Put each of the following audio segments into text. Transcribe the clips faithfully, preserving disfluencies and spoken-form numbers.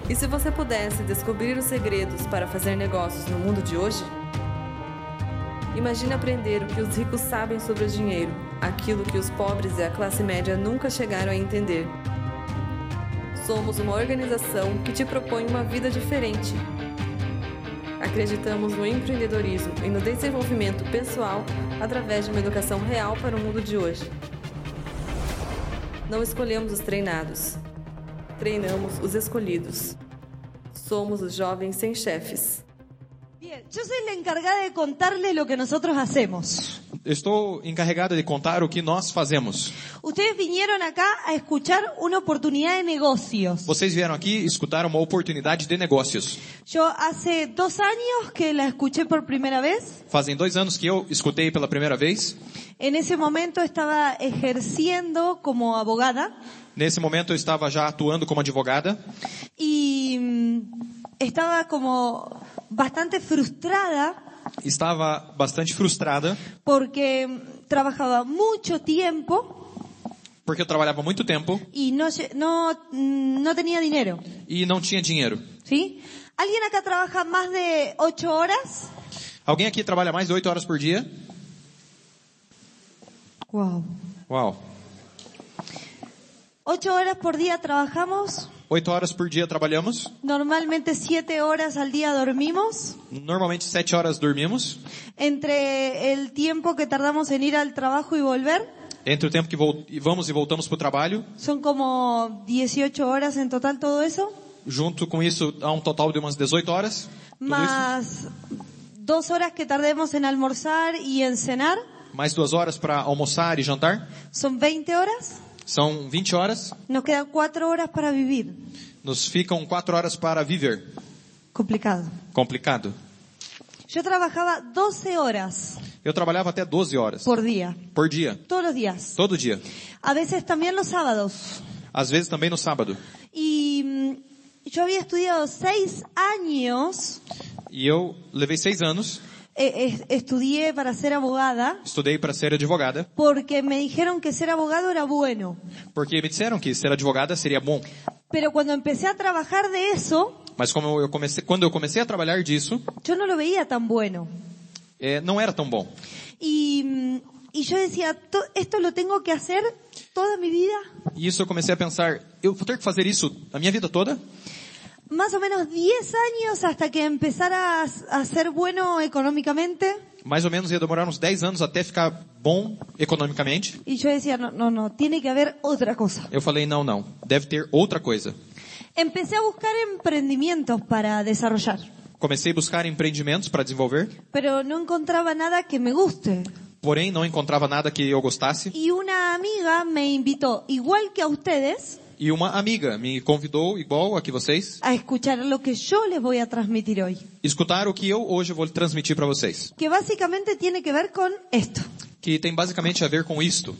E se você pudesse descobrir os segredos para fazer negócios no mundo de hoje? Imagine aprender o que os ricos sabem sobre o dinheiro, aquilo que os pobres e a classe média nunca chegaram a entender. Somos uma organização que te propõe uma vida diferente. Acreditamos no empreendedorismo e no desenvolvimento pessoal através de uma educação real para o mundo de hoje. Não escolhemos os treinados. Treinamos os escolhidos. Somos os jovens sem chefes. Bien, yo soy la encargada de contarle lo que nosotros hacemos. Estou encarregada de contar o que nós fazemos. Ustedes vinieron acá a escuchar una oportunidad de negocios. Vocês vieram aqui escutar uma oportunidade de negócios. Yo hace dos años que la escuché por primera vez. Fazem dois anos que eu escutei pela primeira vez. En ese momento estaba ejerciendo como abogada. Nesse momento eu estava já atuando como advogada. Y mm, estaba como bastante frustrada. Estava bastante frustrada. Porque trabajaba mucho tiempo. Porque eu trabalhava muito tempo. Y no, no, no tenía dinero. E não tinha dinheiro. ¿Sí? ¿Alguien acá trabaja más de ocho horas? Alguém aqui trabalha mais de oito horas por dia? Wow. Uau. Ocho horas por día trabajamos. Oito horas por dia trabalhamos. Normalmente siete horas al día dormimos. Normalmente sete horas dormimos. Entre el tiempo que tardamos en ir al trabajo y volver. Entre o tempo que vol- vamos e voltamos para o trabalho. Son como dieciocho horas en total todo eso. Junto com isso, há um total de umas dezoito horas. Tudo Más dos horas que tardemos en almorzar y en cenar. isso. Mais duas horas para almoçar e jantar. Son veinte horas. São vinte horas. Nos quedan cuatro horas para vivir. Nos ficam quatro horas para viver. Complicado. Complicado. Yo trabajaba doce horas Eu trabalhava até doze horas por día. por dia. Todos los días. Todo dia. A veces también los sábados. Às vezes também no sábado. Y mm, yo había estudiado seis años, E eu levei seis anos. eh, eh, estudié para ser abogada, Estudei para ser advogada. porque me dijeron que ser abogado era bueno. Porque me disseram que ser advogada seria bom. Pero cuando empecé a trabajar de eso, Mas como eu comecei, quando eu comecei a trabalhar disso, yo no lo veía tan bueno. é, não era tão bom. Y, mm, y yo decía, "To- esto lo tengo que hacer toda mi vida." E isso eu comecei a pensar, eu vou ter que fazer isso a minha vida toda? Más o menos diez años hasta que empezara a, a ser bueno económicamente. Mais ou menos ia demorar uns dez anos até ficar bom economicamente. Y yo decía, no, no, no, tiene que haber otra cosa. Eu falei, não, não, deve ter outra coisa. Empecé a buscar emprendimientos para desarrollar, Comecei a buscar empreendimentos para desenvolver, pero no encontraba nada que me guste. porém não encontrava nada que eu gostasse. Y una amiga me invitó, igual que a ustedes, E uma amiga me convidou, igual a que vocês, a escuchar lo que yo les voy a transmitir hoy. escutar o que eu hoje vou transmitir para vocês. Que básicamente tiene que ver con esto. Que tem basicamente a ver com isto.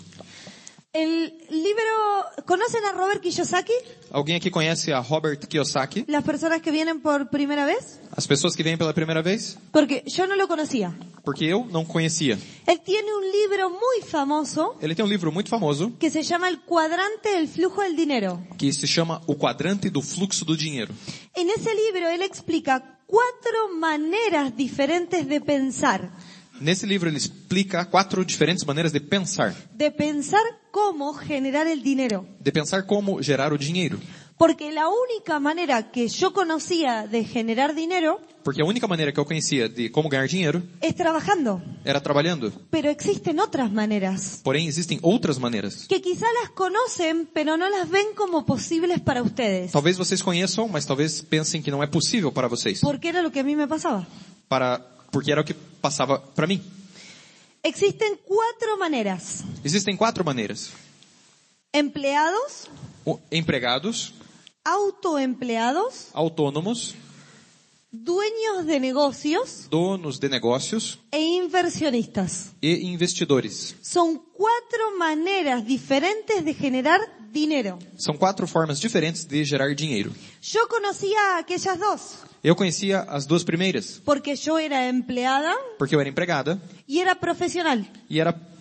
El libro, ¿conocen a Robert Kiyosaki? Alguém aqui conhece a Robert Kiyosaki? Las personas que vienen por primera vez. As pessoas que vêm pela primeira vez? Porque yo no lo conocía. Porque eu não conhecia. Él tiene un libro muy famoso Ele tem um livro muito famoso que se llama El cuadrante del flujo del dinero. que se chama O Quadrante do Fluxo do Dinheiro. En ese libro él explica cuatro maneras diferentes de pensar. Nesse livro ele explica quatro diferentes maneiras de pensar. De pensar cómo generar el dinero. De pensar como gerar o dinheiro. Porque la única manera que yo conocía de generar dinero Porque a única maneira que eu conhecia de como ganhar dinheiro es trabajando. era trabalhando. Pero existen otras maneras Porém, existem outras maneiras. que quizá las conocen, pero no las ven como posibles para ustedes. Talvez vocês conheçam, mas talvez pensem que não é possível para vocês. Porque era lo que a mí me pasaba. Para, porque era o que passava para mim. Existen cuatro maneras. Existem quatro maneiras. Empleados, O- Empregados, autoempleados, autônomos, dueños de negocios donos de negócios e inversionistas. e investidores. Son cuatro maneras diferentes de generar dinero. São quatro formas diferentes de gerar dinheiro. Yo conocía aquellas dos Eu conhecia as duas primeiras, porque yo era empleada porque eu era empregada y era profesional. e era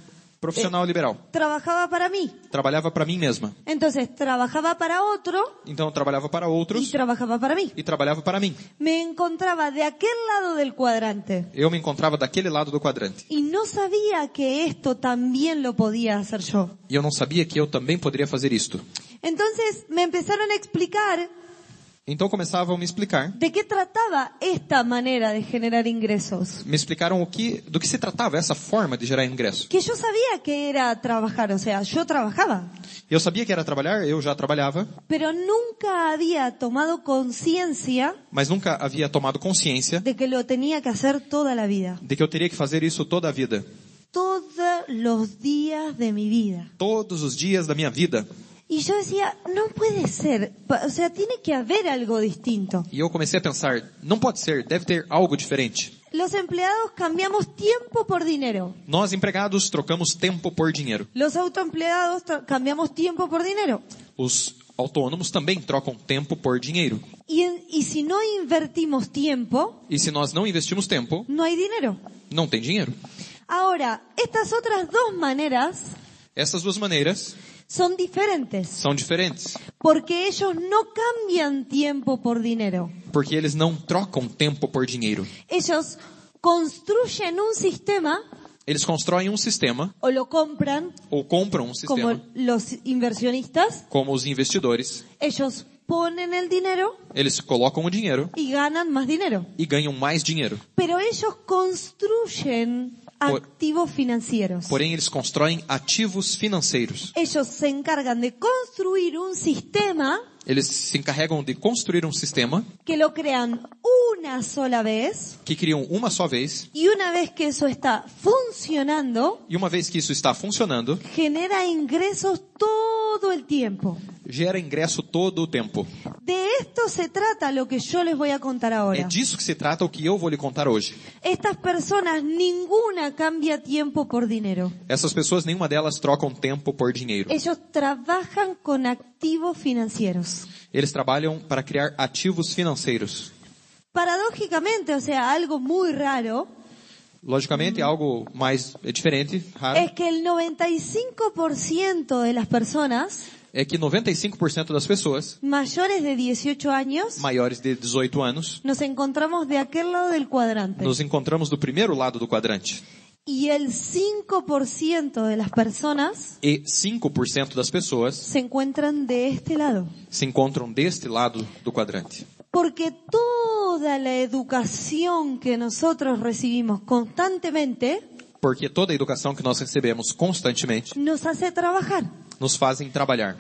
Profissional liberal. Trabajaba para mí. Trabalhava para mim mesma. Entonces trabajaba para otro Então eu trabalhava para y outros trabajaba para mí. e trabalhava para mim. Me encontraba de aquel lado del cuadrante Eu me encontrava daquele lado do quadrante. y no sabía que esto también lo podía hacer yo. E eu não sabia que eu também poderia fazer isto. Entonces me empezaron a explicar Então começavam a me explicar. de qué trataba esta manera de generar ingresos. Me explicaram o que, do que se tratava essa forma de gerar ingresso. Que yo sabía que era trabajar, o sea, yo trabajaba, Eu sabia que era trabalhar, eu já trabalhava, pero nunca había tomado conciencia mas nunca havia tomado consciência de que lo tenía que hacer toda la vida. de que eu teria que fazer isso toda a vida. Todos los días de mi vida. Todos os dias da minha vida. Y yo decía, no puede ser, Pa- o sea, tiene que haber algo distinto. E eu comecei a pensar, não pode ser, deve ter algo diferente. Los empleados cambiamos tiempo por dinero. Nós, empregados, trocamos tempo por dinheiro. Los autoempleados tra- cambiamos tiempo por dinero. Os autônomos também trocam tempo por dinheiro. Y, en- y si no invertimos tiempo, E se nós não investimos tempo, no hay dinero. não tem dinheiro. Ahora, estas otras dos maneras Essas duas maneiras son diferentes, são diferentes, porque ellos no cambian tiempo por dinero. porque eles não trocam tempo por dinheiro. Ellos construyen un sistema Eles constroem um sistema, o lo compran, ou compram um como sistema, los inversionistas. como os investidores. Ellos ponen el dinero Eles colocam o dinheiro y ganan más dinero. e ganham mais dinheiro. Pero ellos construyen Por- activos financieros. Porém, eles constroem ativos financeiros. Ellos se encargan de construir un sistema Eles se encarregam de construir um sistema que lo crean una sola vez, que criam uma só vez, y una vez que eso está funcionando, e uma vez que isso está funcionando, genera ingresos todo el tiempo. gera ingresso todo o tempo. De esto se trata lo que yo les voy a contar É ahora. disso que se trata o que eu vou lhe contar hoje. Estas personas, ninguna cambia tiempo por dinero. Essas pessoas, nenhuma delas trocam tempo por dinheiro. Ellos trabajan con activos financieros. Eles trabalham para criar ativos financeiros. Paradójicamente, o sea, algo muy raro, Logicamente, é algo mais é diferente, raro, es que el noventa y cinco por ciento de las personas é que noventa e cinco por cento das pessoas mayores de dieciocho años maiores de dezoito anos nos encontramos de aquel lado del cuadrante. nos encontramos do primeiro lado do quadrante. Y el cinco por ciento de las personas E cinco por cento das pessoas se encuentran de este lado. se encontram deste lado do quadrante. Porque toda la educación que nosotros recibimos constantemente Porque toda a educação que nós recebemos constantemente nos hace trabajar. nos fazem trabalhar.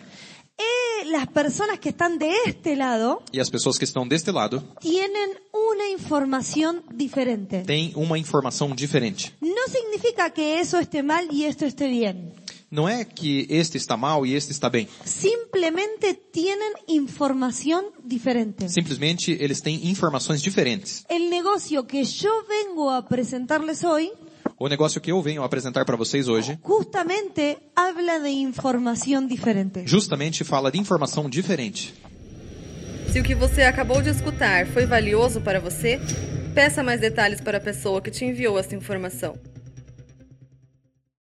Eh, las personas que están de este lado E as pessoas que estão deste lado tienen una información diferente. têm uma informação diferente. No significa que eso esté mal y esto esté bien. Não é que este está mal e este está bem. Simplemente tienen información diferente. Simplesmente eles têm informações diferentes. El negocio que yo vengo a presentarles hoy O negócio que eu venho apresentar para vocês hoje justamente habla de información diferente. justamente fala de informação diferente. Se o que você acabou de escutar foi valioso para você, peça mais detalhes para a pessoa que te enviou essa informação.